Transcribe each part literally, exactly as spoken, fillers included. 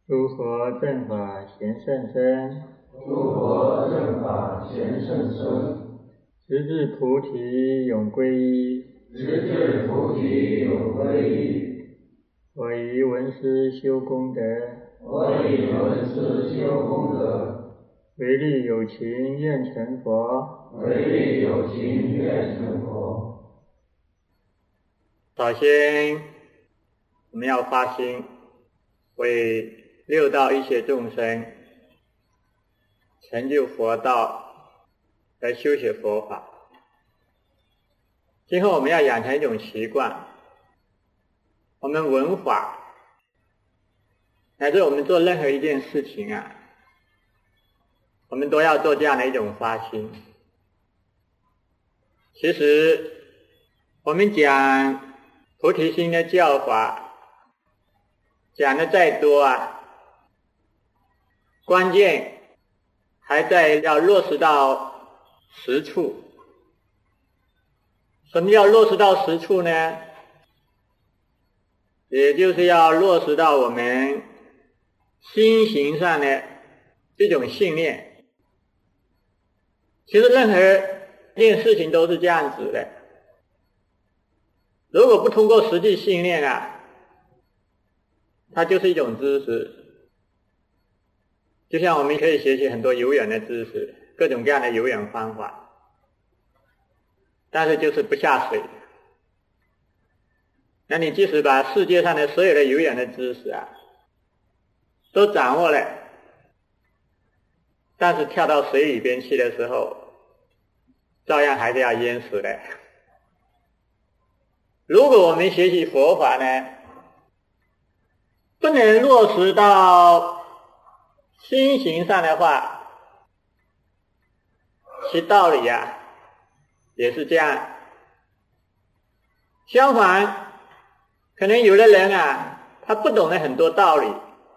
诸佛正法贤甚深， 诸佛正法贤甚深， 直至菩提永归依， 直至菩提永归依。 我以闻思修功德， 我以闻思修功德， 唯利有情愿成佛， 唯利有情愿成佛。 首先，我们要发心，为六道一切众生成就佛道来修学佛法。今后我们要养成一种习惯，我们闻法乃至我们做任何一件事情啊，我们都要做这样的一种发心。其实我们讲菩提心的教法讲的再多啊，关键还在要落实到实处。什么叫落实到实处呢？也就是要落实到我们心行上的这种信念。其实任何一件事情都是这样子的，如果不通过实际信念啊，它就是一种知识。就像我们可以学习很多游泳的知识，各种各样的游泳方法，但是就是不下水。那你即使把世界上的所有的游泳的知识啊都掌握了，但是跳到水里边去的时候，照样还是要淹死的。如果我们学习佛法呢，不能落实到心行上的话，其道理啊也是这样。相反，可能有的人啊，他不懂得很多道理，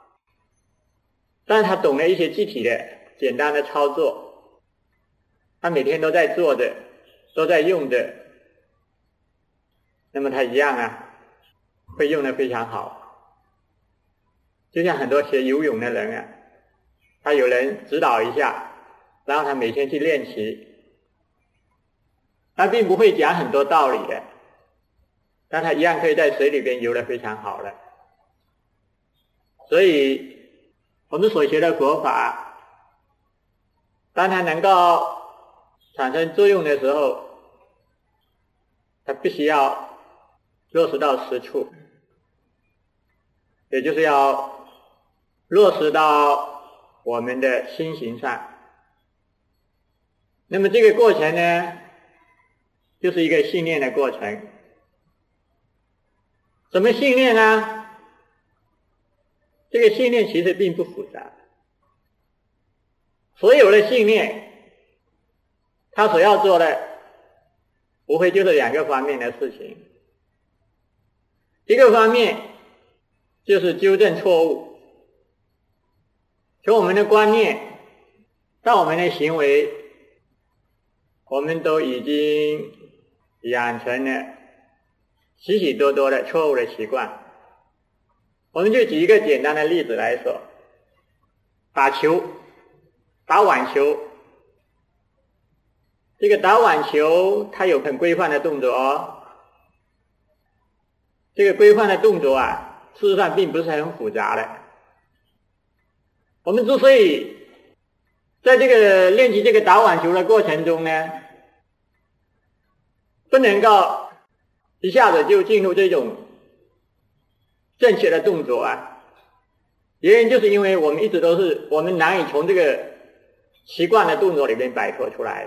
但是他懂得一些具体的简单的操作，他每天都在做的，都在用的，那么他一样啊会用得非常好。就像很多学游泳的人啊，他有人指导一下，然后他每天去练习，他并不会讲很多道理的，但他一样可以在水里边游得非常好的。所以我们所学的佛法，当它能够产生作用的时候，它必须要落实到实处，也就是要落实到我们的心行上。那么这个过程呢，就是一个信念的过程。什么信念呢？这个信念其实并不复杂，所有的信念他所要做的无非就是两个方面的事情。一个方面就是纠正错误，从我们的观念到我们的行为，我们都已经养成了许许多多的错误的习惯。我们就举一个简单的例子来说，打球，打网球，这个打网球它有很规范的动作哦，这个规范的动作啊，事实上并不是很复杂的。我们之所以在这个练习这个打网球的过程中呢，不能够一下子就进入这种正确的动作啊，原因就是因为我们一直都是我们难以从这个习惯的动作里面摆脱出来，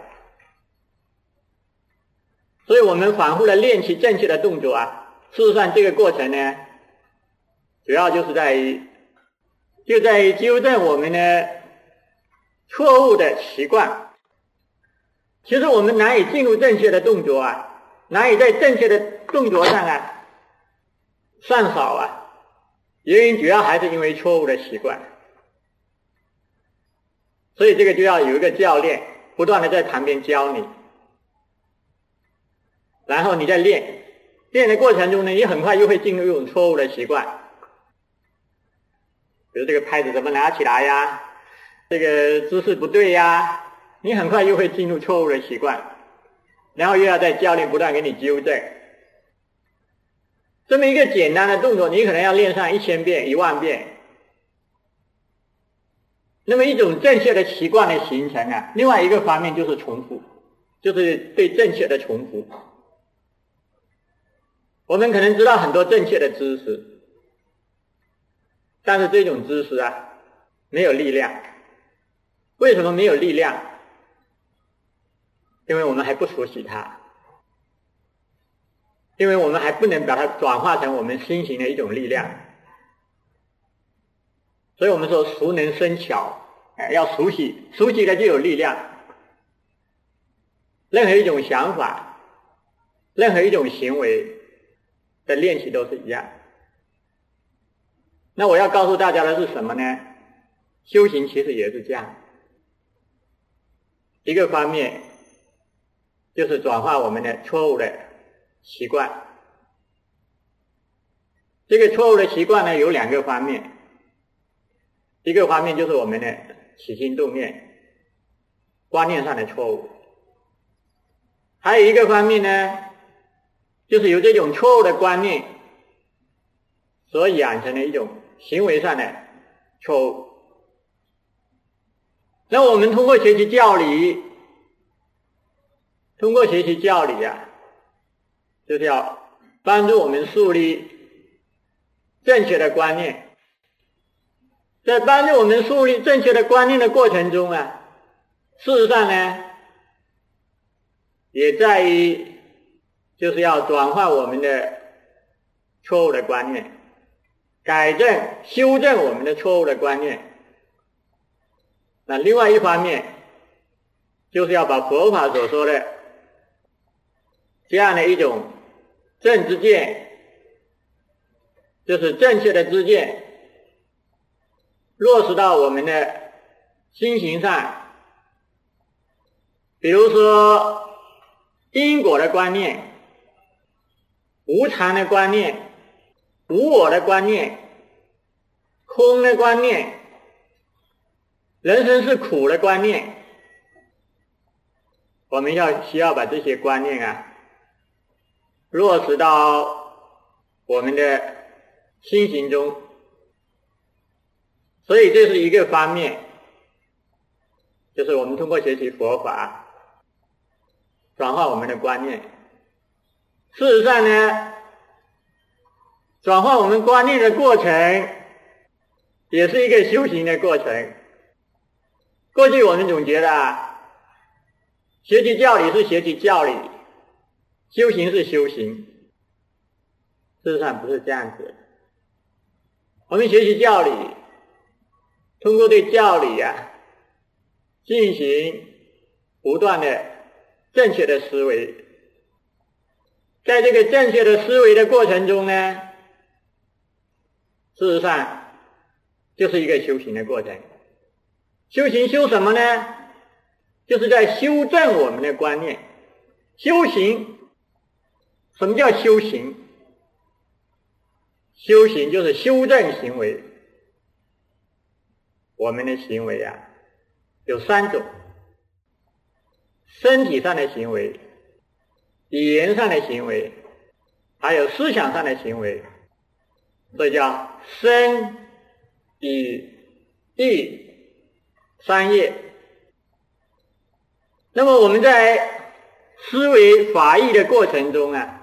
所以我们反复的练习正确的动作啊，事实上这个过程呢，主要就是在于就在于纠正我们的错误的习惯。其实我们难以进入正确的动作啊，难以在正确的动作上啊上手啊，原因主要还是因为错误的习惯。所以这个就要有一个教练不断的在旁边教你，然后你在练练的过程中呢，你很快又会进入一种错误的习惯， 比如这个拍子怎么拿起来呀，这个姿势不对呀，你很快又会进入错误的习惯，然后又要在教练不断给你纠正。这么一个简单的动作，你可能要练上一千遍、一万遍。那么一种正确的习惯的形成啊，另外一个方面就是重复，就是对正确的重复。我们可能知道很多正确的知识，但是这种知识啊，没有力量。为什么没有力量？因为我们还不熟悉它，因为我们还不能把它转化成我们心行的一种力量。所以我们说熟能生巧，哎，要熟悉，熟悉了就有力量。任何一种想法，任何一种行为的练习都是一样。那我要告诉大家的是什么呢？修行其实也是这样，一个方面就是转化我们的错误的习惯。这个错误的习惯呢，有两个方面，一个方面就是我们的起心动念、观念上的错误，还有一个方面呢，就是由这种错误的观念所养成的一种行为上的错误。那我们通过学习教理，通过学习教理啊，就是要帮助我们树立正确的观念。在帮助我们树立正确的观念的过程中啊，事实上呢，也在于就是要转换我们的错误的观念，改正、修正我们的错误的观念。那另外一方面，就是要把佛法所说的这样的一种正知见，就是正确的知见，落实到我们的心行上。比如说因果的观念、无常的观念、无我的观念、空的观念、人生是苦的观念，我们要需要把这些观念啊落实到我们的心行中。所以这是一个方面，就是我们通过学习佛法转化我们的观念。事实上呢，转化我们观念的过程也是一个修行的过程。过去我们总觉得啊，学习教理是学习教理，修行是修行。事实上不是这样子。我们学习教理，通过对教理啊进行不断的正确的思维，在这个正确的思维的过程中呢，事实上就是一个修行的过程。修行修什么呢？就是在修正我们的观念。修行，什么叫修行？修行就是修正行为。我们的行为啊有三种：身体上的行为、语言上的行为，还有思想上的行为。这叫身、语、意三业。那么我们在思维法义的过程中啊，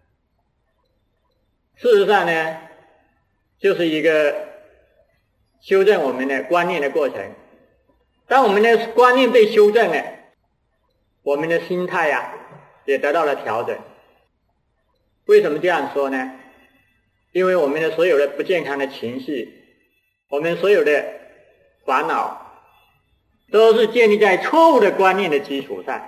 事实上呢，就是一个修正我们的观念的过程。当我们的观念被修正了，我们的心态啊也得到了调整。为什么这样说呢？因为我们的所有的不健康的情绪，我们所有的烦恼，都是建立在错误的观念的基础上。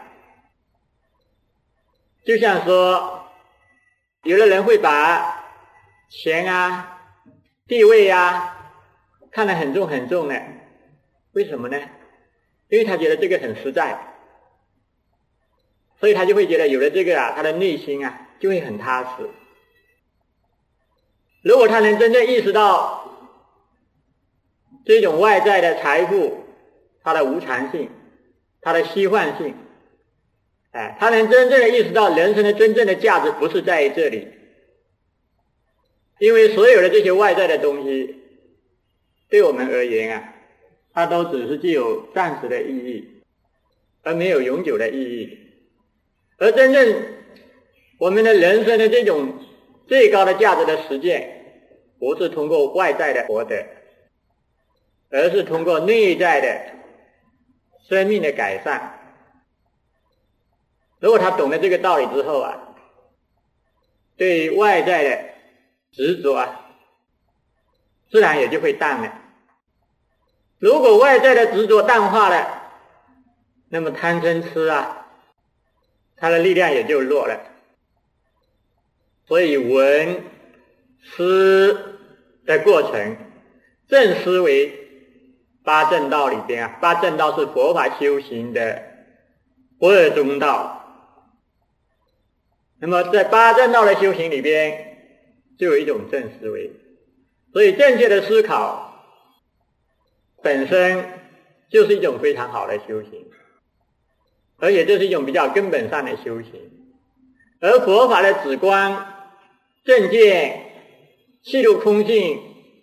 就像说，有的人会把钱啊、地位啊看得很重很重的，为什么呢？因为他觉得这个很实在，所以他就会觉得有了这个啊，他的内心啊就会很踏实。如果他能真正意识到这种外在的财富，它的无常性，它的虚幻性，哎，他能真正的意识到人生的真正的价值不是在于这里，因为所有的这些外在的东西，对我们而言啊，它都只是具有暂时的意义，而没有永久的意义。而真正我们的人生的这种最高的价值的实践，不是通过外在的获得，而是通过内在的生命的改善。如果他懂得这个道理之后啊，对外在的执着啊，自然也就会淡了。如果外在的执着淡化了，那么贪嗔痴啊，它的力量也就弱了。所以闻思的过程，正思维八正道里边啊，八正道是佛法修行的不二中道。那么在八正道的修行里边，就有一种正思维。所以正确的思考本身就是一种非常好的修行，而且这是一种比较根本上的修行。而佛法的止观、正见、契入空性，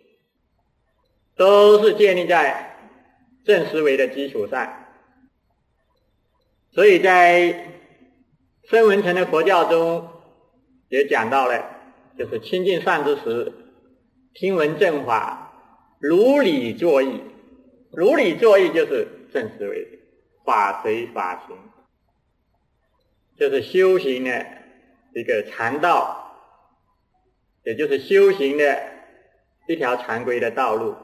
都是建立在正思维的基础上。所以在声闻乘的佛教中也讲到了，就是亲近善知识，听闻正法，如理作意。如理作意就是正思维，法随法行，就是修行的一个禅道，也就是修行的一条常规的道路。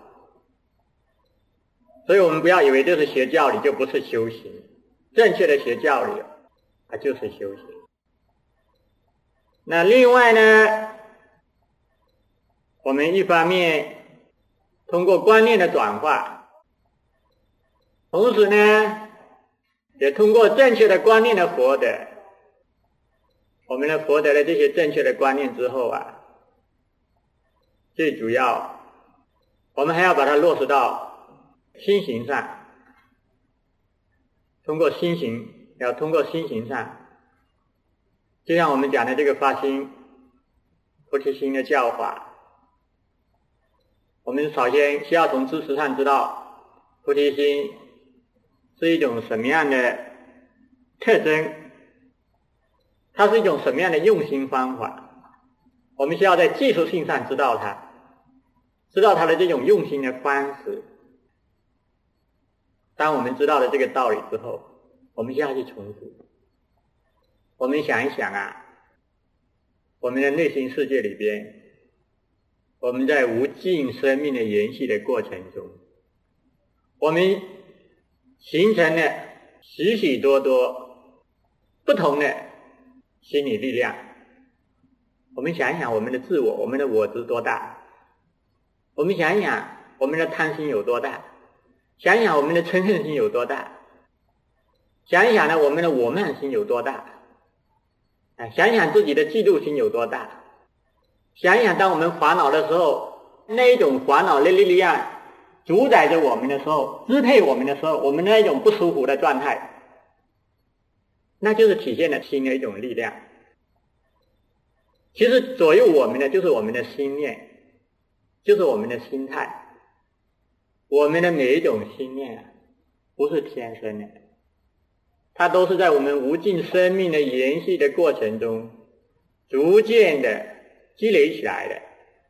所以我们不要以为这是学教理就不是修行，正确的学教理它就是修行。那另外呢，我们一方面通过观念的转化，同时呢也通过正确的观念的获得，我们的获得了这些正确的观念之后啊，最主要我们还要把它落实到心行上，通过心行，要通过心行上，就像我们讲的这个发心菩提心的教法，我们首先需要从知识上知道菩提心是一种什么样的特征，它是一种什么样的用心方法，我们需要在技术性上知道它，知道它的这种用心的方式。当我们知道了这个道理之后，我们就要去重复。我们想一想啊，我们的内心世界里边，我们在无尽生命的延续的过程中，我们形成了许许多多不同的心理力量。我们想一想我们的自我，我们的我执多大，我们想一想我们的贪心有多大，想一想我们的嗔恨心有多大，想一想呢我们的我慢心有多大，想一想自己的嫉妒心有多大，想一想当我们烦恼的时候，那一种烦恼的力量主宰着我们的时候，支配我们的时候，我们那一种不舒服的状态，那就是体现了心的一种力量。其实左右我们的就是我们的心念，就是我们的心态。我们的每一种心念啊，不是天生的，它都是在我们无尽生命的延续的过程中逐渐的积累起来的。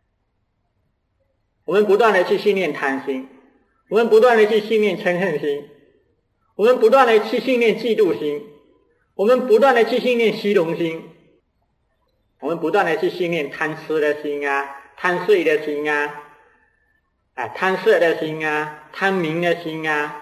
我们不断的去训练贪心，我们不断的去训练嗔恨心，我们不断的去训练嫉妒心，我们不断的去训练虚荣心，我们不断的去训练贪吃的心啊，贪睡的心啊，啊，贪色的心啊，贪名的心啊。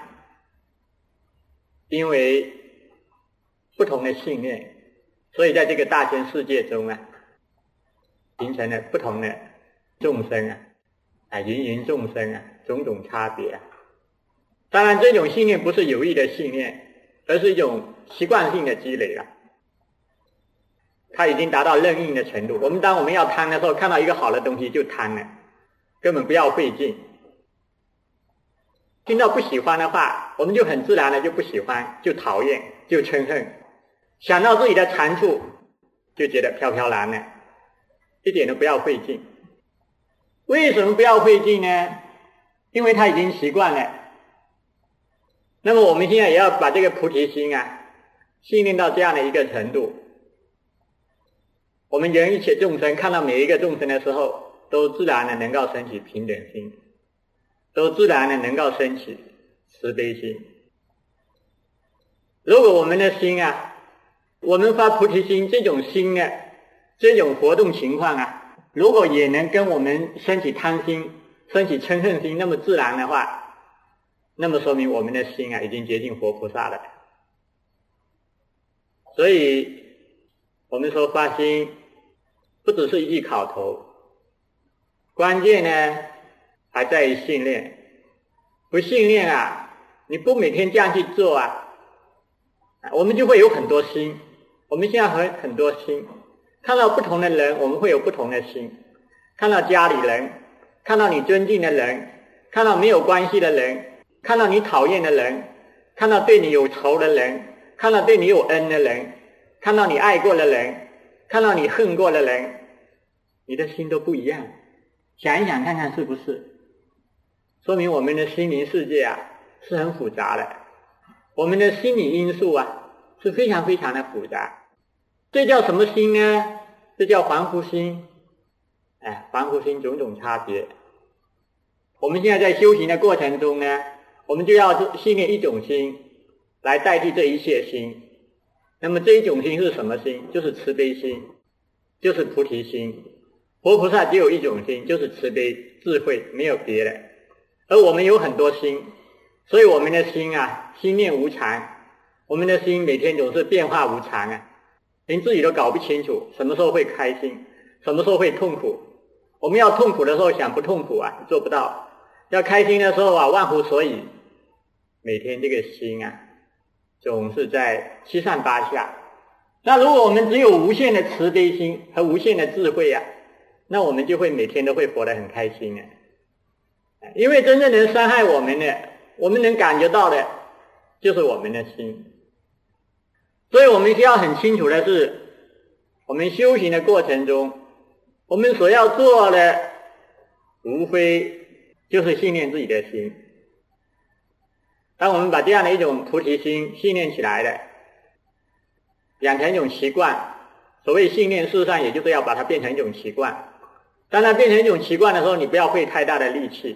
因为不同的信念，所以在这个大千世界中啊，形成了不同的众生啊，啊，芸芸众生啊，种种差别啊。当然这种信念不是有意的信念，而是一种习惯性的积累了，它已经达到任运的程度。我们当我们要贪的时候，看到一个好的东西就贪了，根本不要费劲。 听到不喜欢的话，我们就很自然的就不喜欢，就讨厌，就嗔恨。想到自己的长处，就觉得飘飘然了，一点都不要费劲。为什么不要费劲呢？因为他已经习惯了。那么我们现在也要把这个菩提心啊训练到这样的一个程度，我们人一切众生看到每一个众生的时候，都自然的能够升起平等心，都自然的能够升起慈悲心。如果我们的心啊，我们发菩提心这种心呢，这种活动情况啊，如果也能跟我们升起贪心、升起嗔恨心那么自然的话，那么说明我们的心啊已经接近佛菩萨了。所以我们说发心不只是一句口头，关键呢还在于训练。不训练啊，你不每天这样去做啊，我们就会有很多心。我们现在很很多心，看到不同的人我们会有不同的心，看到家里人，看到你尊敬的人，看到没有关系的人，看到你讨厌的人，看到对你有仇的人，看到对你有恩的人，看到你爱过的人，看到你恨过的人，你的心都不一样。想一想看看是不是？说明我们的心灵世界啊是很复杂的，我们的心理因素啊是非常非常的复杂。这叫什么心呢？这叫凡夫心。哎，凡夫心种种差别。我们现在在修行的过程中呢，我们就要训练一种心来代替这一切心。那么这一种心是什么心？就是慈悲心，就是菩提心。佛菩萨只有一种心，就是慈悲智慧，没有别的。而我们有很多心，所以我们的心啊，心念无常，我们的心每天总是变化无常啊，连自己都搞不清楚什么时候会开心，什么时候会痛苦。我们要痛苦的时候想不痛苦啊，做不到；要开心的时候啊，忘乎所以。每天这个心啊总是在七上八下。那如果我们只有无限的慈悲心和无限的智慧啊，那我们就会每天都会活得很开心啊。因为真正能伤害我们的，我们能感觉到的就是我们的心。所以我们需要很清楚的是，我们修行的过程中，我们所要做的无非就是训练自己的心。当我们把这样的一种菩提心训练起来了，养成一种习惯，所谓训练事实上也就是要把它变成一种习惯。当它变成一种习惯的时候，你不要费太大的力气。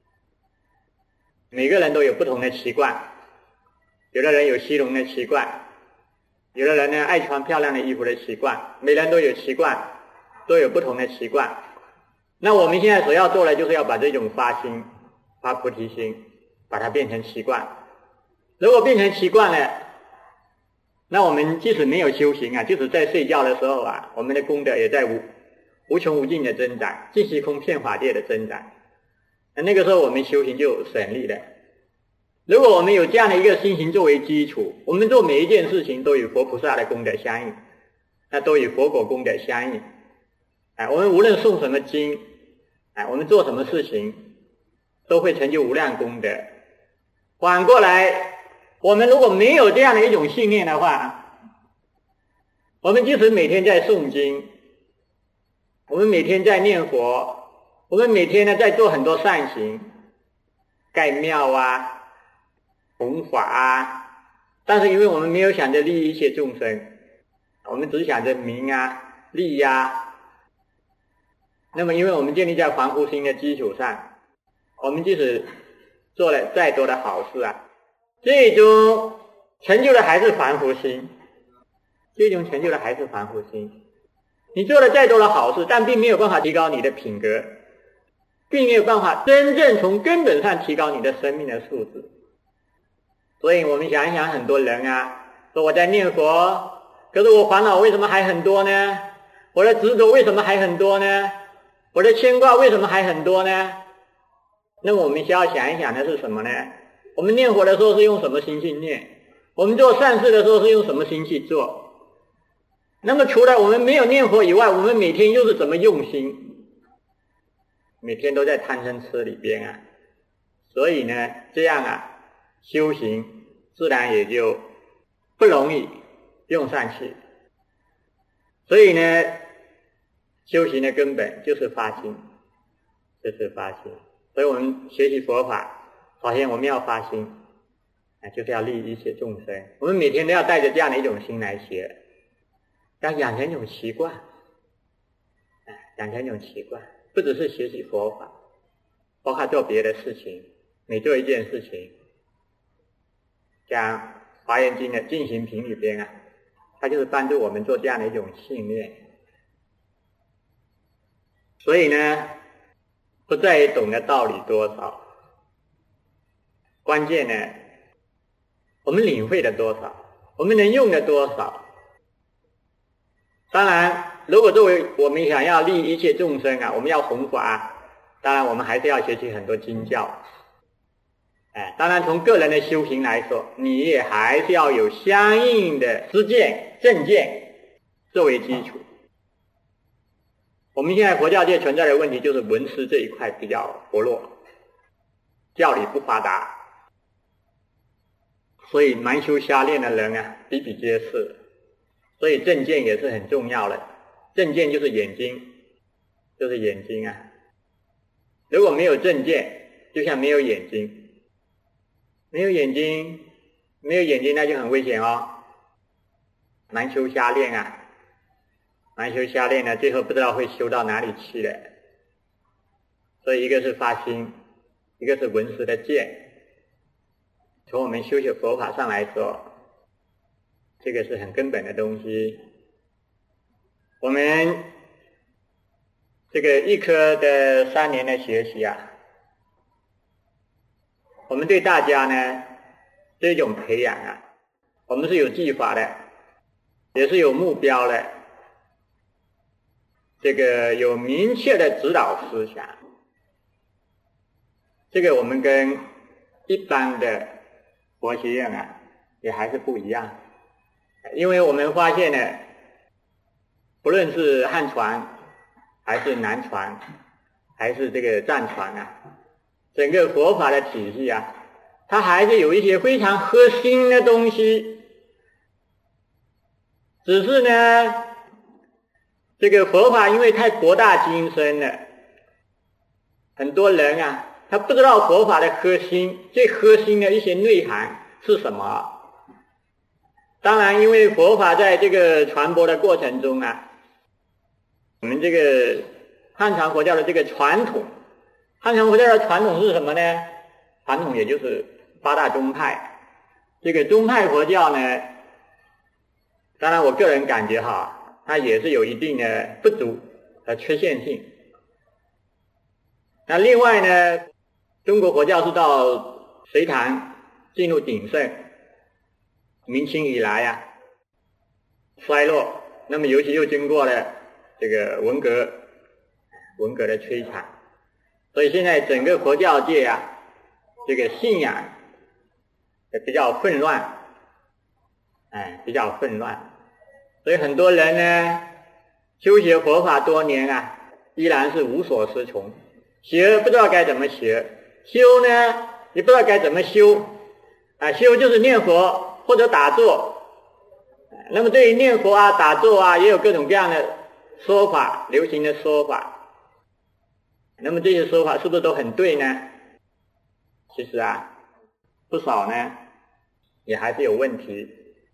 每个人都有不同的习惯，有的人有虚荣的习惯，有的人呢爱穿漂亮的衣服的习惯，每人都有习惯，都有不同的习惯。那我们现在所要做的就是要把这种发心发菩提心把它变成习惯。如果变成习惯了，那我们即使没有修行啊，即使在睡觉的时候啊，我们的功德也在无无穷无尽的增长，尽虚空遍法界的增长。那那个时候我们修行就省力了。如果我们有这样的一个心行作为基础，我们做每一件事情都与佛菩萨的功德相应，那都与佛果功德相应。哎，我们无论诵什么经，哎，我们做什么事情，都会成就无量功德。反过来，我们如果没有这样的一种信念的话，我们即使每天在诵经，我们每天在念佛，我们每天呢在做很多善行，盖庙啊，弘法啊，但是因为我们没有想着利益一切众生，我们只想着名啊利啊，那么因为我们建立在凡夫心的基础上，我们即使做了再多的好事啊，最终成就的还是凡夫心，最终成就的还是凡夫心。你做了再多的好事，但并没有办法提高你的品格，并没有办法真正从根本上提高你的生命的素质。所以我们想一想，很多人啊说我在念佛，可是我烦恼为什么还很多呢？我的执着为什么还很多呢？我的牵挂为什么还很多呢？那么我们需要想一想的是什么呢？我们念佛的时候是用什么心去念？我们做善事的时候是用什么心去做？那么除了我们没有念佛以外，我们每天又是怎么用心？每天都在贪嗔痴里边啊， 所以呢，这样啊，修行自然也就不容易用上去。所以呢，修行的根本就是发心，就是发心。所以我们学习佛法，首先我们要发心，啊，就是要利益一切众生。我们每天都要带着这样的一种心来学，要养成一种习惯，啊，养成一种习惯，不只是学习佛法，包括做别的事情，每做一件事情，像《华严经》的进行品里边啊，它就是帮助我们做这样的一种信念。所以呢，不在于懂得道理多少，关键呢，我们领会的多少，我们能用的多少。当然，如果作为我们想要利益一切众生啊，我们要弘法，当然我们还是要学习很多经教。哎，当然从个人的修行来说，你也还是要有相应的知见、正见作为基础。我们现在佛教界存在的问题就是闻思这一块比较薄弱，教理不发达，所以盲修瞎练的人啊比比皆是。所以正见也是很重要的，正见就是眼睛，就是眼睛啊。如果没有正见，就像没有眼睛，没有眼睛，没有眼睛那就很危险哦，盲修瞎练啊。盲修瞎练呢，最后不知道会修到哪里去了。所以一个是发心，一个是闻思的见。从我们修学佛法上来说，这个是很根本的东西。我们这个一科的三年的学习啊，我们对大家呢这种培养啊，我们是有计划的，也是有目标的，这个有明确的指导思想。这个我们跟一般的佛学院啊也还是不一样。因为我们发现呢，不论是汉传还是南传还是这个藏传啊，整个佛法的体系啊，它还是有一些非常核心的东西。只是呢，这个佛法因为太博大精深了，很多人啊他不知道佛法的核心，最核心的一些内涵是什么。当然因为佛法在这个传播的过程中啊，我们这个汉传佛教的这个传统，汉传佛教的传统是什么呢？传统也就是八大宗派。这个宗派佛教呢，当然我个人感觉哈，它也是有一定的不足和缺陷性。那另外呢，中国佛教是到隋唐进入鼎盛，明清以来啊衰落，那么尤其又经过了这个文革文革的摧残，所以现在整个佛教界啊，这个信仰也比较混乱，哎，比较混乱。所以很多人呢修学佛法多年啊，依然是无所适从，学不知道该怎么学，修呢也不知道该怎么修啊，修就是念佛或者打坐。那么对于念佛啊打坐啊也有各种各样的说法，流行的说法。那么这些说法是不是都很对呢？其实啊不少呢也还是有问题。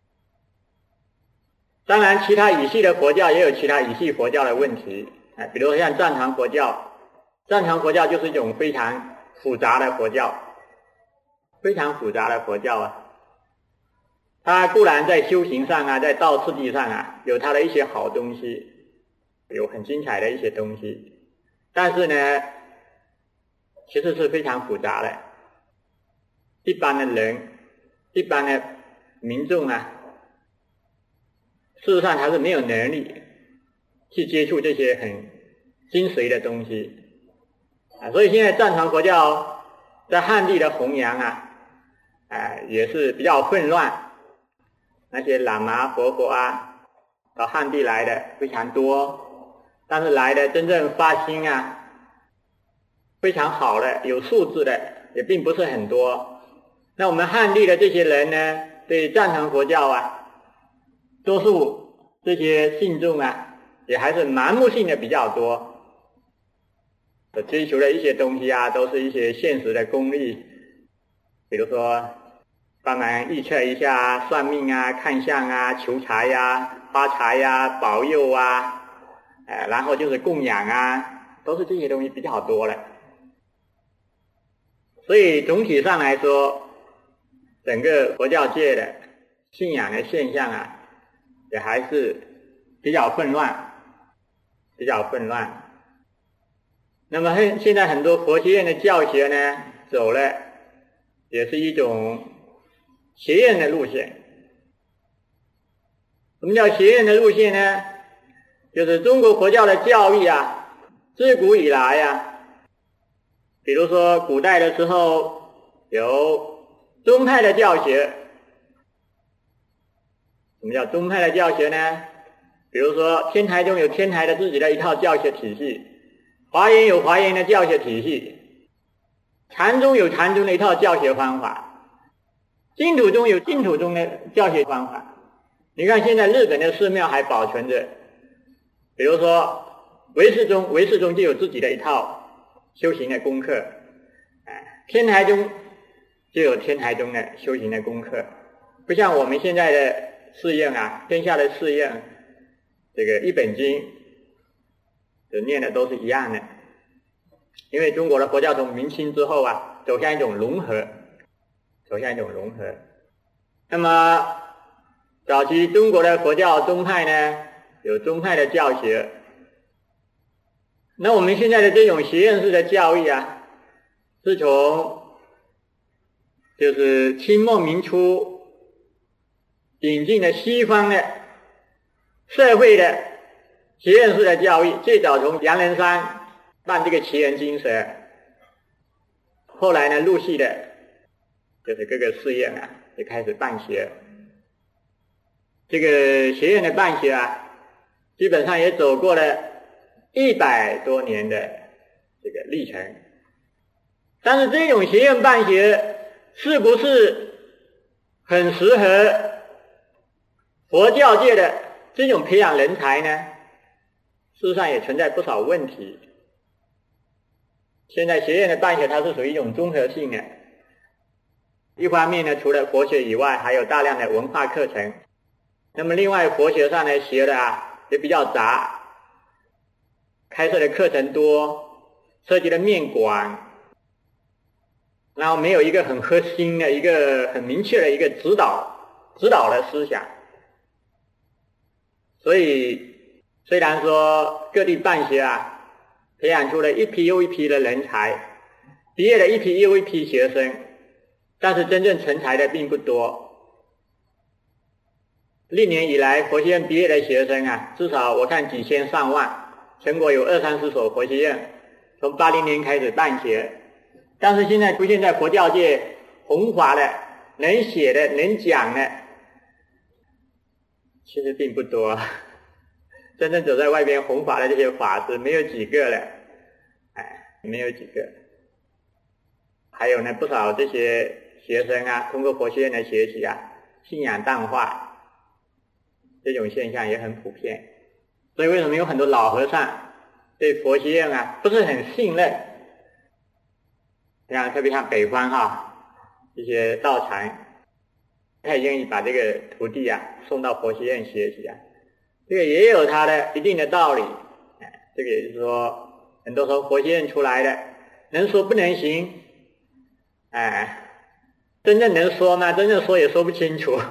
当然其他语系的佛教也有其他语系佛教的问题，比如像藏传佛教，藏传佛教就是一种非常复杂的佛教，非常复杂的佛教啊。它固然在修行上啊，在道次第上啊，有它的一些好东西，有很精彩的一些东西，但是呢其实是非常复杂的。一般的人一般的民众啊，事实上他是没有能力去接触这些很精髓的东西啊，所以现在藏传佛教在汉地的弘扬啊，啊也是比较混乱，那些喇嘛活佛啊到汉地来的非常多，但是来的真正发心啊非常好的有素质的也并不是很多。那我们汉地的这些人呢，对藏传佛教啊，多数这些信众啊，也还是盲目性的比较多，追求的一些东西啊，都是一些现实的功利，比如说帮忙预测一下算命啊、看相啊、求财呀、发财呀、保佑啊，呃，然后就是供养啊，都是这些东西比较多了。所以总体上来说，整个佛教界的信仰的现象啊，也还是比较混乱，比较混乱。那么现在很多佛学院的教学呢，走了也是一种学院的路线。什么叫学院的路线呢？就是中国佛教的教育啊，自古以来啊，比如说古代的时候有宗派的教学。什么叫宗派的教学呢？比如说天台宗有天台的自己的一套教学体系，华严有华严的教学体系，禅宗有禅宗的一套教学方法，净土宗有净土宗的教学方法。你看现在日本的寺庙还保存着，比如说唯识宗，唯识宗就有自己的一套修行的功课，天台宗就有天台宗的修行的功课，不像我们现在的寺院啊，天下的寺院，这个一本经就念的都是一样的。因为中国的佛教从明清之后啊，走向一种融合，走向一种融合。那么早期中国的佛教宗派呢，有宗派的教学。那我们现在的这种学院式的教育啊，是从就是清末民初引进了西方的社会的学院式的教育，最早从杨仁山办这个奇人精舍，后来呢陆续的就是各个寺院啊也开始办学。这个学院的办学啊，基本上也走过了一百多年的这个历程。但是这种学院办学是不是很适合佛教界的这种培养人才呢？事实上也存在不少问题。现在学院的办学它是属于一种综合性的，一方面呢，除了佛学以外，还有大量的文化课程。那么另外佛学上呢学的啊也比较杂，开设的课程多，涉及的面广，然后没有一个很核心的一个很明确的一个指导指导的思想。所以虽然说各地办学啊培养出了一批又一批的人才，毕业了一批又一批学生，但是真正成才的并不多。历年以来佛学院毕业的学生啊，至少我看几千上万，全国有二三十所佛学院，从八零年开始办学，但是现在出现在佛教界弘法的能写的能讲的其实并不多，真正走在外边弘法的这些法师没有几个了，哎，没有几个。还有呢，不少这些学生啊，通过佛学院的学习啊，信仰淡化，这种现象也很普遍。所以为什么有很多老和尚对佛学院啊不是很信任？像特别像北方哈一些道场，他也愿意把这个徒弟啊送到佛学院学习啊，这个也有他的一定的道理。这个也就是说，很多从佛学院出来的，能说不能行，哎，真正能说呢，真正说也说不清楚。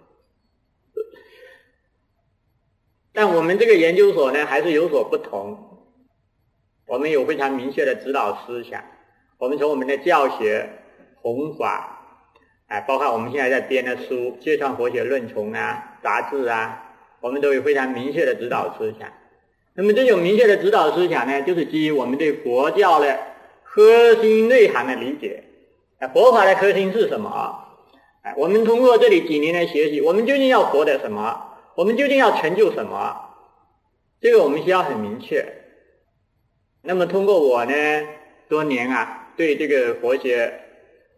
但我们这个研究所呢，还是有所不同。我们有非常明确的指导思想，我们从我们的教学、弘法，哎，包括我们现在在编的书《芥川佛学论丛》啊、杂志啊，我们都有非常明确的指导思想。那么这种明确的指导思想呢，就是基于我们对佛教的核心内涵的理解。佛法的核心是什么？我们通过这里几年的学习，我们究竟要获得什么？我们究竟要成就什么？这个我们需要很明确。那么通过我呢多年啊对这个佛学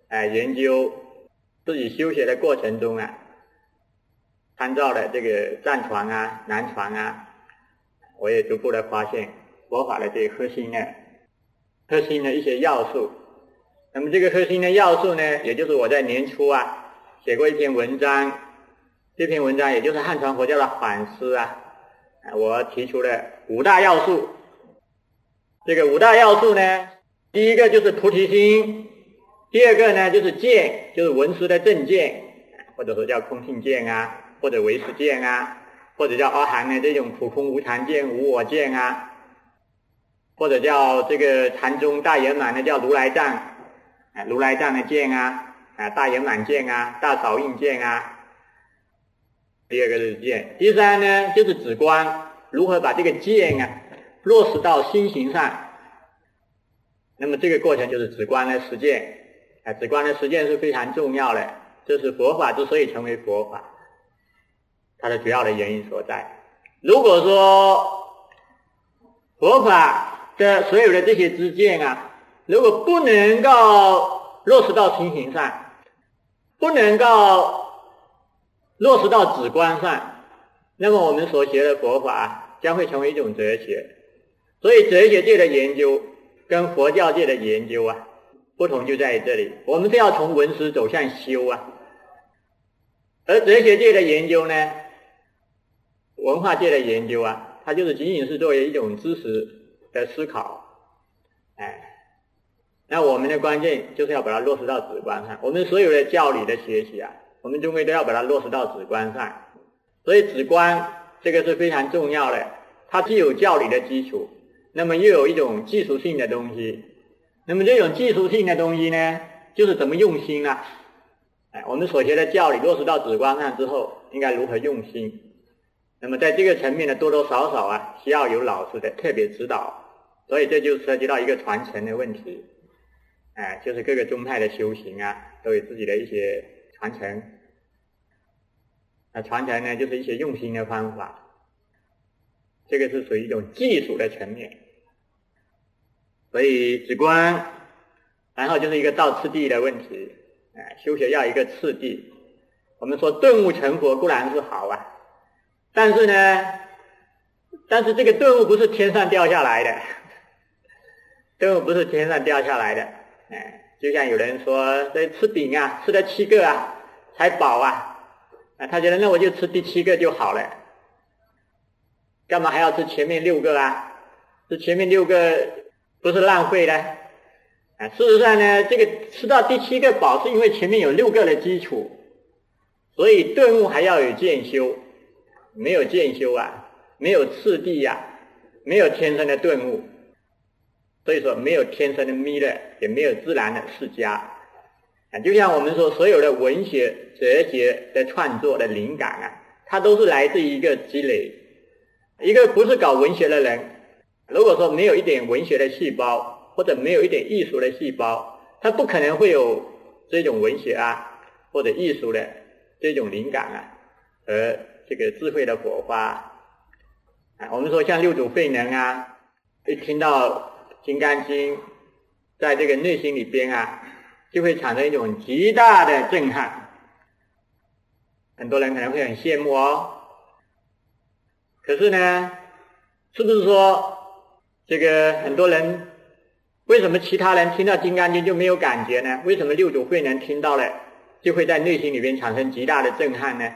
呃研究自己修学的过程中啊，参照了这个藏传啊、南传啊，我也逐步的发现佛法的这个核心的核心的一些要素。那么这个核心的要素呢，也就是我在年初啊写过一篇文章，这篇文章也就是汉传佛教的反思啊，我提出了五大要素。这个五大要素呢，第一个就是菩提心，第二个呢就是见，就是闻思的正见，或者说叫空性见啊，或者唯识见啊，或者叫阿含的这种普空无常见、无我见啊，或者叫这个禅宗大圆满的叫如来藏，啊如来藏的见啊，啊大圆满见啊，大少印见啊。第二个是见，第三呢就是止观，如何把这个见啊落实到心行上。那么这个过程就是止观的实践，啊止观的实践是非常重要的，这是佛法之所以成为佛法它的主要的原因所在。如果说佛法的所有的这些知见啊，如果不能够落实到心行上，不能够落实到止观上，那么我们所学的佛法将会成为一种哲学。所以哲学界的研究跟佛教界的研究啊不同就在于这里，我们是要从闻思走向修啊，而哲学界的研究呢，文化界的研究啊，它就是仅仅是作为一种知识的思考。哎，那我们的关键就是要把它落实到止观上。我们所有的教理的学习啊，我们终归都要把它落实到止观上。所以止观这个是非常重要的，它既有教理的基础，那么又有一种技术性的东西。那么这种技术性的东西呢，就是怎么用心啊。哎，我们所学的教理落实到止观上之后，应该如何用心。那么在这个层面呢，多多少少啊，需要有老师的特别指导。所以这就涉及到一个传承的问题。哎，就是各个宗派的修行啊，都有自己的一些传承。那传承呢，就是一些用心的方法。这个是属于一种技术的层面。所以止观，然后就是一个道次第的问题。哎，修学要一个次第。我们说顿悟成佛固然是好啊，但是呢，但是这个顿悟不是天上掉下来的，顿悟不是天上掉下来的。哎，就像有人说，这吃饼啊，吃了七个啊，才饱啊，啊，他觉得那我就吃第七个就好了，干嘛还要吃前面六个啊？吃前面六个不是浪费的？啊，事实上呢，这个吃到第七个饱，是因为前面有六个的基础，所以顿悟还要有渐修，没有渐修啊，没有次第啊，没有天生的顿悟，所以说没有天生的弥勒，也没有自然的释迦。啊，就像我们说所有的文学、哲学的创作的灵感啊，它都是来自于一个积累。一个不是搞文学的人，如果说没有一点文学的细胞，或者没有一点艺术的细胞，他不可能会有这种文学啊或者艺术的这种灵感啊和这个智慧的火花。啊，我们说像六祖慧能啊，一听到《金刚经》在这个内心里边啊，就会产生一种极大的震撼。很多人可能会很羡慕哦。可是呢，是不是说这个很多人为什么其他人听到《金刚经》就没有感觉呢？为什么六祖慧能听到了就会在内心里边产生极大的震撼呢？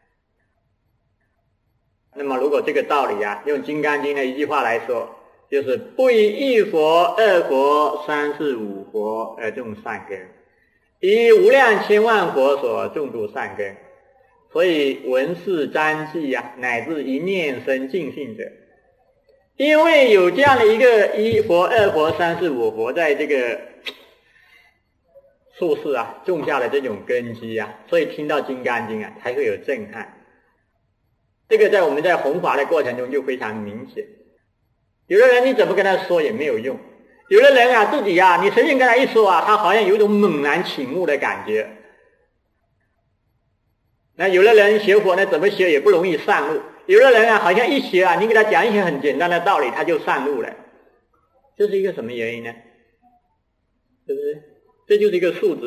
那么如果这个道理啊，用《金刚经》的一句话来说，就是不以一佛、二佛、三世五佛而种善根，以无量千万佛所种诸善根。所以闻是瞻记啊，乃至一念生净信者，因为有这样的一个一佛、二佛、三世五佛在这个术士啊种下了这种根基啊，所以听到《金刚经》啊才会有震撼。这个在我们在弘法的过程中就非常明显。有的人你怎么跟他说也没有用，有的人啊自己啊，你随便跟他一说啊，他好像有一种猛然醒悟的感觉。那有的人学佛呢，怎么学也不容易上路。有的人啊，好像一学啊，你给他讲一些很简单的道理，他就上路了。这是一个什么原因呢？是不是？这就是一个素质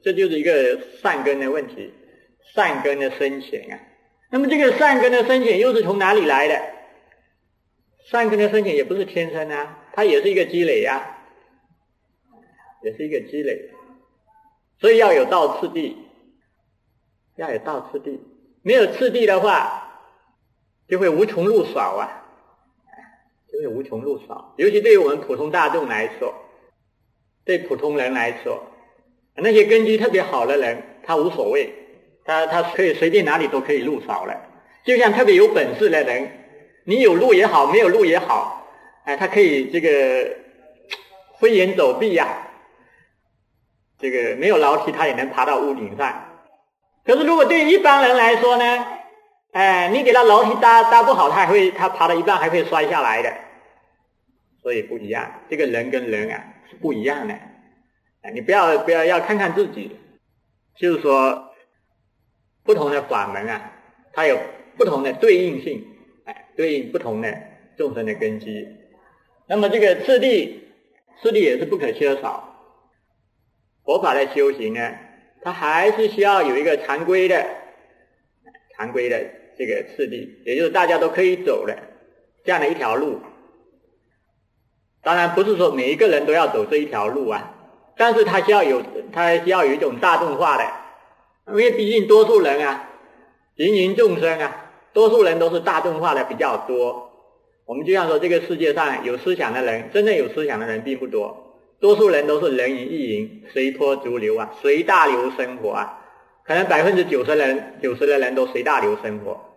这就是一个善根的问题，善根的深浅啊。那么这个善根的深浅又是从哪里来的？善根的深浅也不是天生啊，它也是一个积累啊，也是一个积累。所以要有道次第，要有道次第，没有次第的话，就会无穷路少啊，就会无穷路少。尤其对于我们普通大众来说，对普通人来说，那些根基特别好的人，他无所谓，他他可以随便哪里都可以路少了。就像特别有本事的人，你有路也好，没有路也好，哎，他可以这个飞檐走壁呀、啊。这个没有楼梯他也能爬到屋顶上。可是如果对于一般人来说呢，哎，你给他楼梯搭搭不好，他还会他爬到一半还会摔下来的。所以不一样，这个人跟人啊是不一样的。哎，你不要不要要看看自己，就是说不同的法门啊，它有不同的对应性，哎，对应不同的众生的根基。那么这个次第，次第也是不可缺少。佛法的修行呢，它还是需要有一个常规的常规的这个次第，也就是大家都可以走的这样的一条路。当然不是说每一个人都要走这一条路啊，但是它需要有它需要有一种大众化的，因为毕竟多数人啊，芸芸众生啊，多数人都是大众化的比较多。我们就像说这个世界上有思想的人，真正有思想的人并不多。多数人都是人云亦云，随波逐流啊，随大流生活啊，可能百分之九十人九十的人都随大流生活，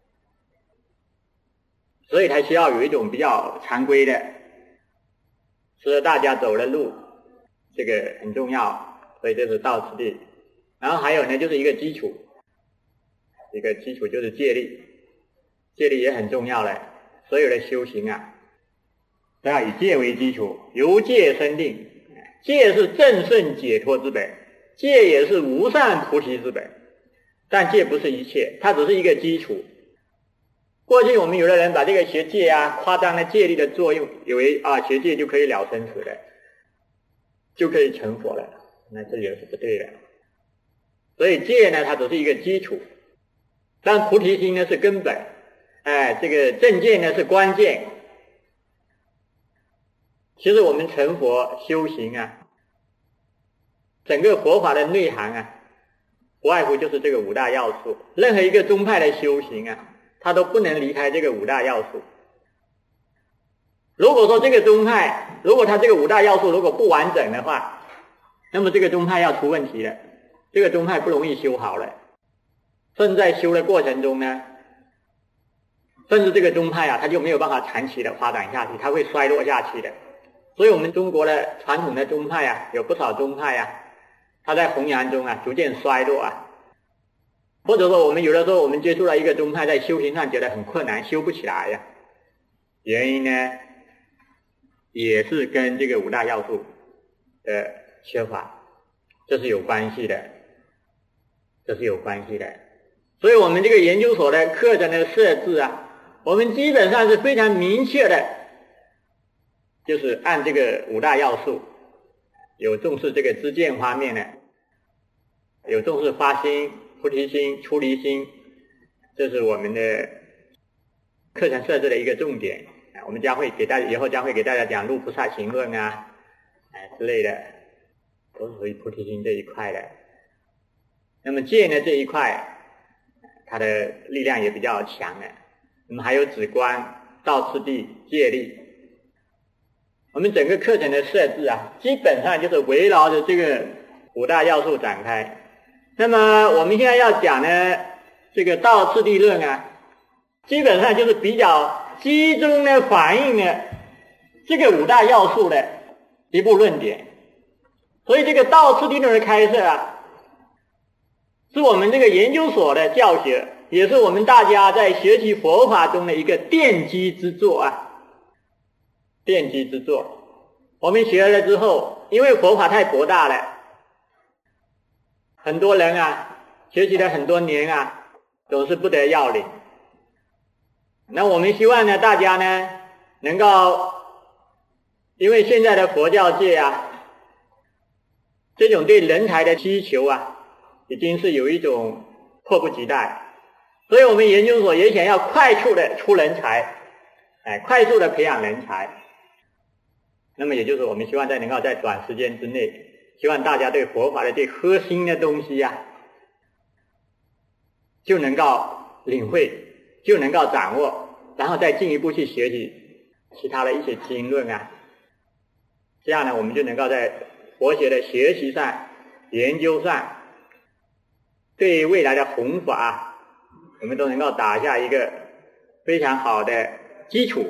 所以他需要有一种比较常规的，适合大家走的路，这个很重要，所以这是道次第。然后还有呢，就是一个基础，一个基础就是戒律，戒律也很重要了，所有的修行啊都要以戒为基础，由戒生定。戒是正顺解脱之本，戒也是无上菩提之本。但戒不是一切，它只是一个基础。过去我们有的人把这个学戒啊，夸张了戒律的作用，以为啊学戒就可以了生死了，就可以成佛了，那这也是不对的。所以戒呢，它只是一个基础，但菩提心呢是根本，哎，这个正戒呢是关键。其实我们成佛修行啊，整个佛法的内涵啊，不外乎就是这个五大要素。任何一个宗派的修行啊，它都不能离开这个五大要素。如果说这个宗派，如果它这个五大要素如果不完整的话，那么这个宗派要出问题了，这个宗派不容易修好了。甚至在修的过程中呢，甚至这个宗派啊，它就没有办法长期的发展下去，它会衰落下去的。所以我们中国的传统的宗派啊，有不少宗派啊，它在弘扬中啊逐渐衰落啊，或者说我们有的时候我们接触了一个宗派，在修行上觉得很困难，修不起来呀、啊。原因呢，也是跟这个五大要素的缺乏，这是有关系的，这是有关系的。所以我们这个研究所的课程的设置啊，我们基本上是非常明确的，就是按这个五大要素，有重视这个知见方面的，有重视发心、菩提心、出离心，这是我们的课程设置的一个重点。我们将会给大家以后将会给大家讲入菩萨行论啊，哎之类的，都是属于菩提心这一块的。那么戒呢这一块，它的力量也比较强的。那么还有止观、道次第、戒律。我们整个课程的设置啊，基本上就是围绕着这个五大要素展开。那么我们现在要讲呢，这个道次第论啊，基本上就是比较集中的反映了这个五大要素的一部论点。所以这个道次第论的开设啊，是我们这个研究所的教学，也是我们大家在学习佛法中的一个奠基之作啊。奠基之作，我们学了之后，因为佛法太博大了，很多人啊学习了很多年啊，总是不得要领。那我们希望呢，大家呢能够，因为现在的佛教界啊， 这种对人才的需求啊，已经是有一种迫不及待。所以我们研究所也想要快速的出人才，哎，快速的培养人才。那么也就是我们希望在能够在短时间之内，希望大家对佛法的最核心的东西啊，就能够领会，就能够掌握，然后再进一步去学习其他的一些经论啊。这样呢，我们就能够在佛学的学习上、研究上，对未来的弘法啊，我们都能够打下一个非常好的基础。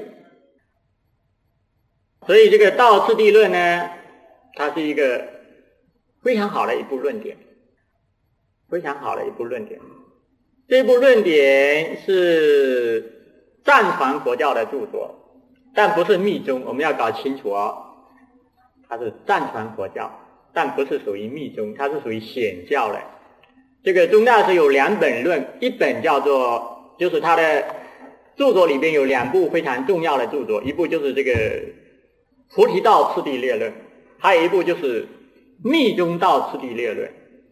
所以这个道次第论呢，它是一个非常好的一部论点，非常好的一部论点。这部论点是藏传佛教的著作，但不是密宗，我们要搞清楚哦。它是藏传佛教，但不是属于密宗，它是属于显教的。这个宗大师有两本论，一本叫做，就是他的著作里边有两部非常重要的著作，一部就是这个菩提道次第列论，还有一部就是密宗道次第列论。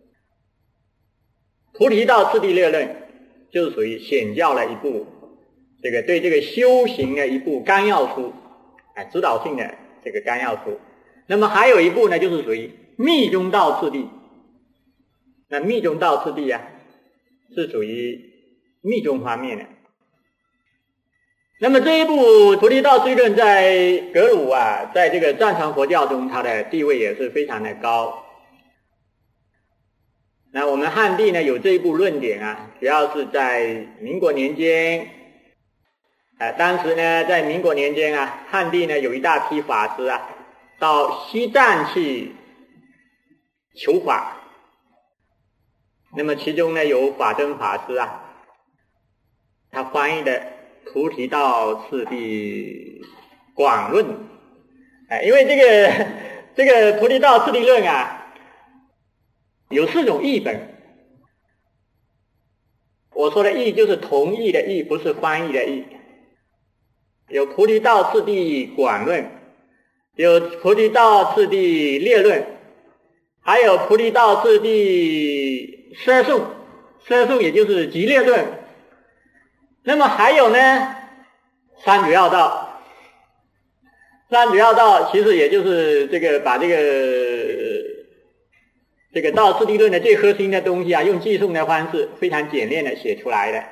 菩提道次第列论就是属于显教的一部，这个对这个修行的一部纲要书，哎，指导性的这个纲要书。那么还有一部呢，就是属于密宗道次第。那密宗道次第啊，是属于密宗方面的。那么这一部菩提道次第论在格鲁啊，在这个藏传佛教中，它的地位也是非常的高。那我们汉地呢有这一部论点啊，主要是在民国年间，呃，当时呢在民国年间啊，汉地呢有一大批法师啊，到西藏去求法。那么其中呢有法真法师啊，他翻译的菩提道次第广论，哎，因为这个这个菩提道次第论啊，有四种译本。我说的译就是同译的译，不是翻译的译。有菩提道次第广论，有菩提道次第列论，还有菩提道次第奢颂，奢颂也就是集列论。那么还有呢，三主要道。三主要道其实也就是这个把这个这个道次第论的最核心的东西啊，用记诵的方式非常简练的写出来的。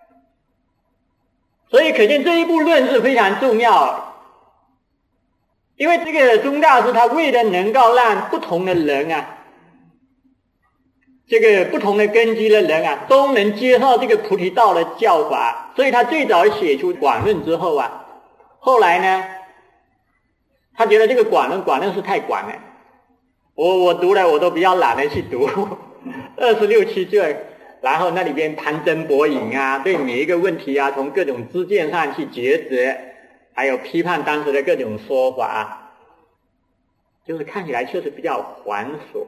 所以可见这一部论是非常重要，因为这个宗大师他为了能够让不同的人啊，这个不同的根基的人啊，都能接受这个菩提道的教法，所以他最早写出广论之后啊，后来呢，他觉得这个广论广论是太广了，我我读了我都比较懒得去读，二十六七卷，然后那里边攀征博引啊，对每一个问题啊，从各种知见上去抉择，还有批判当时的各种说法啊，就是看起来确实比较繁琐。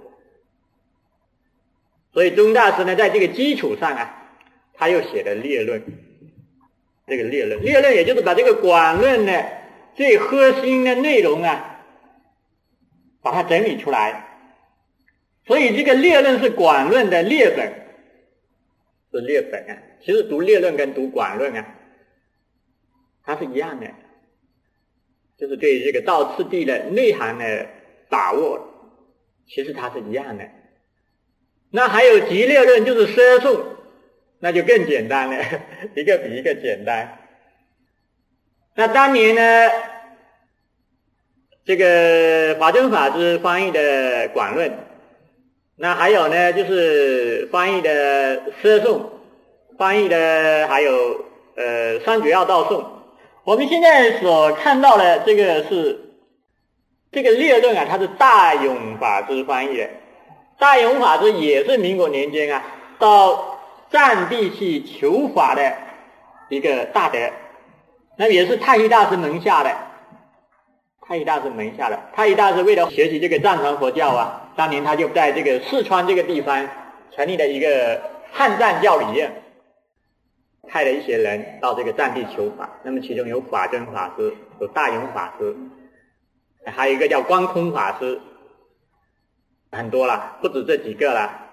所以宗大师呢，在这个基础上啊，他又写了列论。这个列论，列论也就是把这个广论的最核心的内容啊，把它整理出来。所以这个列论是广论的列本，是列本啊。其实读列论跟读广论啊，它是一样的，就是对这个道次第的内涵的把握，其实它是一样的。那还有集列论，就是奢颂，那就更简单了，一个比一个简单。那当年呢，这个法真法师翻译的广论，那还有呢就是翻译的奢颂，翻译的还有呃三主要道颂。我们现在所看到的这个是这个列论啊，它是大勇法师翻译的。大勇法师也是民国年间啊，到藏地去求法的一个大德，那也是太虚大师门下的。太虚大师门下的，太虚大师为了学习这个藏传佛教啊，当年他就在这个四川这个地方成立了一个汉藏教理院，派了一些人到这个藏地求法。那么其中有法真法师，有大勇法师，还有一个叫观空法师。 很多啦，不止这几个啦。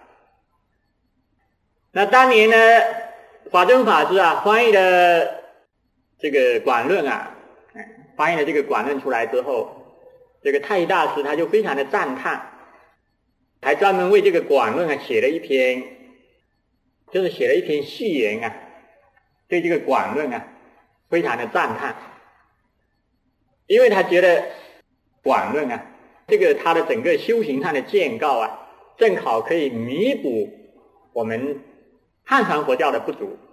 那当年呢，法真法师啊翻译了这个广论啊，翻译了这个广论出来之后，这个太虚大师他就非常的赞叹，还专门为这个广论啊写了一篇，就是写了一篇序言啊，对这个广论啊非常的赞叹，因为他觉得广论啊这个他的整个修行上的建构啊，正好可以弥补我们汉传佛教的不足。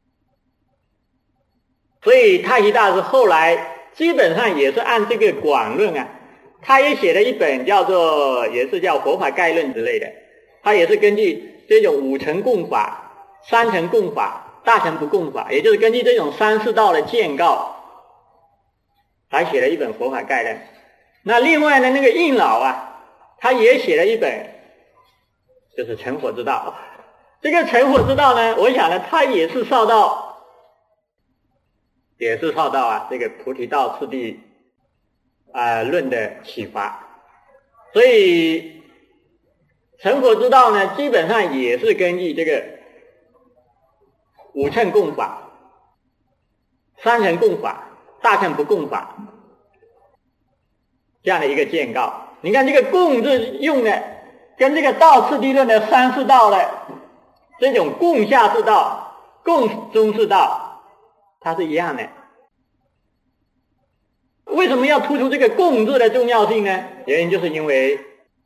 所以太虚大师后来基本上也是按这个广论啊，他也写了一本叫做也是叫佛法概论之类的，他也是根据这种五乘共法、三乘共法、大乘不共法，也就是根据这种三四道的建构来写了一本佛法概论。那另外呢，那个印老啊，他也写了一本就是成佛之道。这个成佛之道呢，我想呢他也是受到也是受到啊这个菩提道次第啊、呃、论的启发，所以成佛之道呢基本上也是根据这个五乘共法、三乘共法、大乘不共法这样的一个建构。你看这个共字用的跟这个道次第论的三四道的这种共下士道、共中士道它是一样的。为什么要突出这个共字的重要性呢？原因就是因为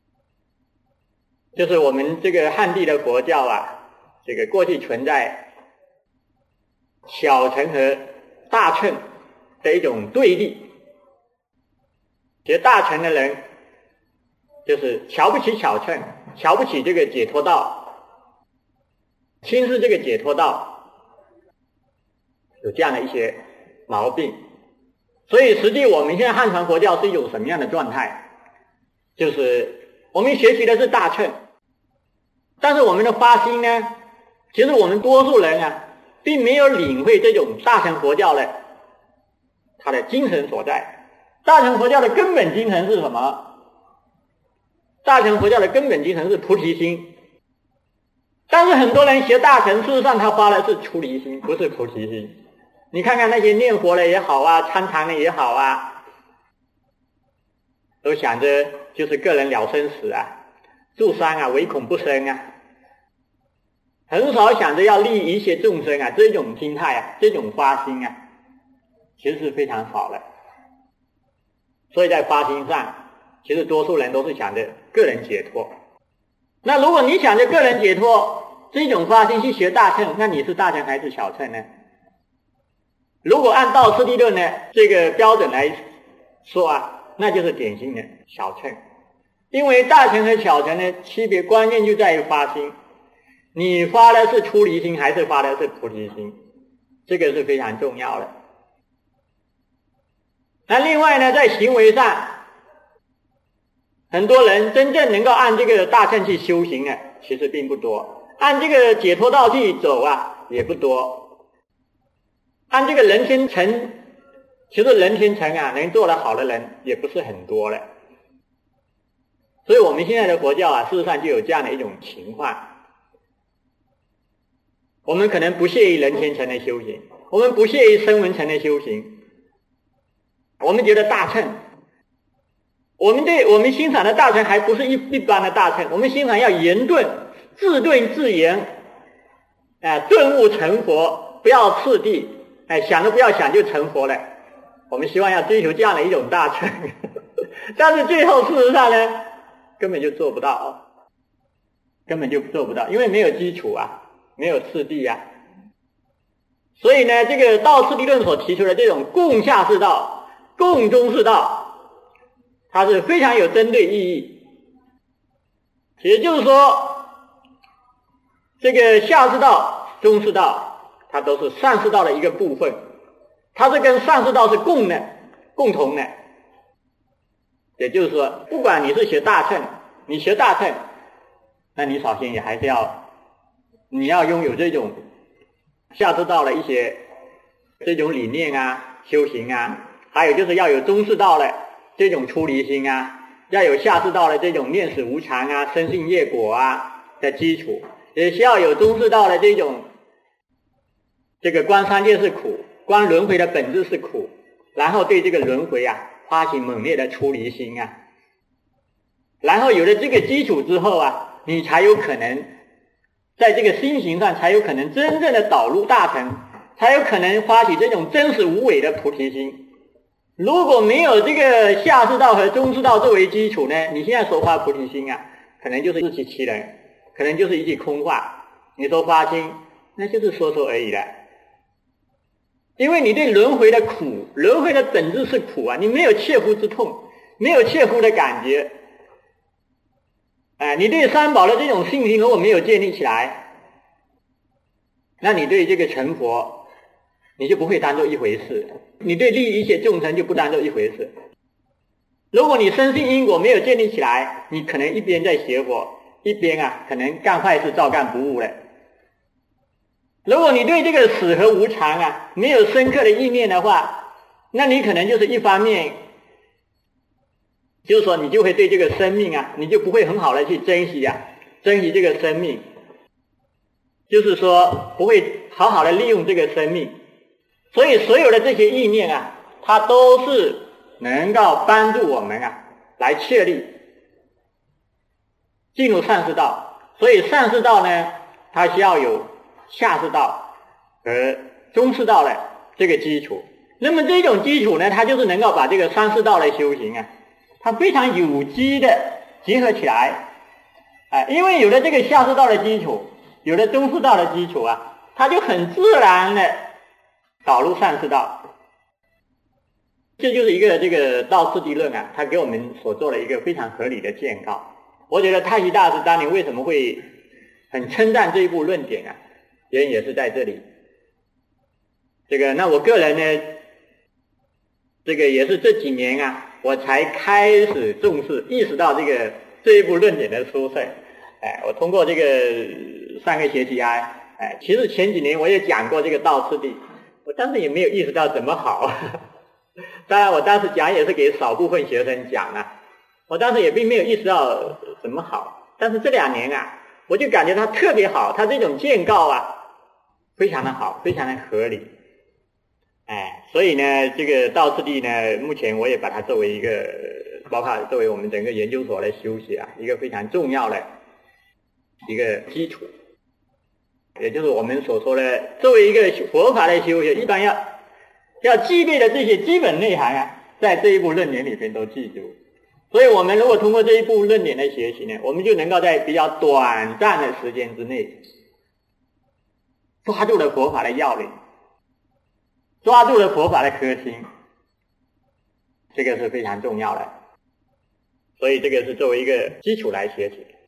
就是我们这个汉地的佛教啊，这个过去存在小乘和大乘的一种对立。学大乘的人就是瞧不起小乘，瞧不起这个解脱道，轻视这个解脱道，有这样的一些毛病。所以实际我们现在汉传佛教是一种什么样的状态？就是我们学习的是大乘，但是我们的发心呢，其实我们多数人啊并没有领会这种大乘佛教的它的精神所在。大乘佛教的根本精神是什么？大乘佛教的根本精神是菩提心。但是很多人学大乘，事实上他发的是出离心，不是菩提心。你看看那些念佛的也好啊，参禅的也好啊，都想着就是个人了生死啊，住山啊，唯恐不生啊，很少想着要利益一切众生啊，这种心态啊，这种发心啊，其实是非常少的。所以在发心上，其实多数人都是想着个人解脱。那如果你想着个人解脱，这种发心去学大乘，那你是大乘还是小乘呢？如果按道次第论呢这个标准来说啊，那就是典型的小乘。因为大乘和小乘的区别关键就在于发心，你发的是出离心还是发的是菩提心，这个是非常重要的。那另外呢，在行为上，很多人真正能够按这个大乘去修行呢，其实并不多；按这个解脱道去走啊，也不多。按这个人天成，其实人天成啊，能做得好的人也不是很多了。所以我们现在的佛教啊，事实上就有这样的一种情况。我们可能不屑于人天成的修行，我们不屑于声闻成的修行，我们觉得大乘，我们对我们欣赏的大乘还不是一一般的大乘，我们欣赏要圆顿，自顿自圆，啊、呃，顿悟成佛，不要次第，哎、呃，想都不要想就成佛了。我们希望要追求这样的一种大乘，但是最后事实上呢，根本就做不到，根本就做不到，因为没有基础啊，没有次第啊。所以呢，这个道次第论所提出的这种共下士道、共中士道，它是非常有针对意义。也就是说，这个下士道、中士道，它都是上士道的一个部分，它是跟上士道是共的、共同的。也就是说，不管你是学大乘，你学大乘，那你首先也还是要，你要拥有这种下士道的一些这种理念啊、修行啊，还有就是要有中士道的这种出离心啊， 要有下士道的这种念死无常啊、生信业果啊的基础，也需要有中士道的这种这个观三界是苦，观轮回的本质是苦，然后对这个轮回啊发起猛烈的出离心啊，然后有了这个基础之后啊，你才有可能在这个心行上才有可能真正的导入大乘，才有可能发起这种真实无伪的菩提心。如果没有这个下士道和中士道作为基础呢，你现在所发菩提心啊，可能就是自欺欺人，可能就是一句空话。你说发心，那就是说说而已了。因为你对轮回的苦，轮回的本质是苦啊，你没有切肤之痛，没有切肤的感觉。哎，你对三宝的这种信心如果没有建立起来，那你对这个成佛你就不会当做一回事，你对利益一切众生就不当做一回事。如果你深信因果没有建立起来，你可能一边在学佛，一边啊可能干坏事照干不误了。如果你对这个死和无常啊没有深刻的意念的话，那你可能就是一方面就是说你就会对这个生命啊你就不会很好的去珍惜啊珍惜这个生命，就是说不会好好的利用这个生命。所以所有的这些意念啊，它都是能够帮助我们啊来确立进入上士道。所以上士道呢，它需要有下士道和中士道的这个基础。那么这种基础呢，它就是能够把这个三士道的修行啊，它非常有机的结合起来。啊，因为有了这个下士道的基础，有了中士道的基础啊，它就很自然的导入上士道。这就是一个这个道次第论啊，他给我们所做的一个非常合理的建告。我觉得太虚大师当年为什么会很称赞这一部论点啊，原因也是在这里。这个那我个人呢，这个也是这几年啊，我才开始重视意识到这个这一部论点的殊胜。哎，我通过这个上个学期啊，哎，其实前几年我也讲过这个道次第，我当时也没有意识到怎么好。当然我当时讲也是给少部分学生讲啊，我当时也并没有意识到怎么好。但是这两年啊，我就感觉它特别好，它这种建告啊非常的好，非常的合理。哎，所以呢这个道次第呢，目前我也把它作为一个包括作为我们整个研究所的修学啊一个非常重要的一个基础，也就是我们所说的作为一个佛法的修学，一般要要具备的这些基本内涵啊，在这一部论点里边都记住。所以我们如果通过这一部论点的学习呢，我们就能够在比较短暂的时间之内抓住了佛法的要领，抓住了佛法的核心，这个是非常重要的。所以这个是作为一个基础来学习。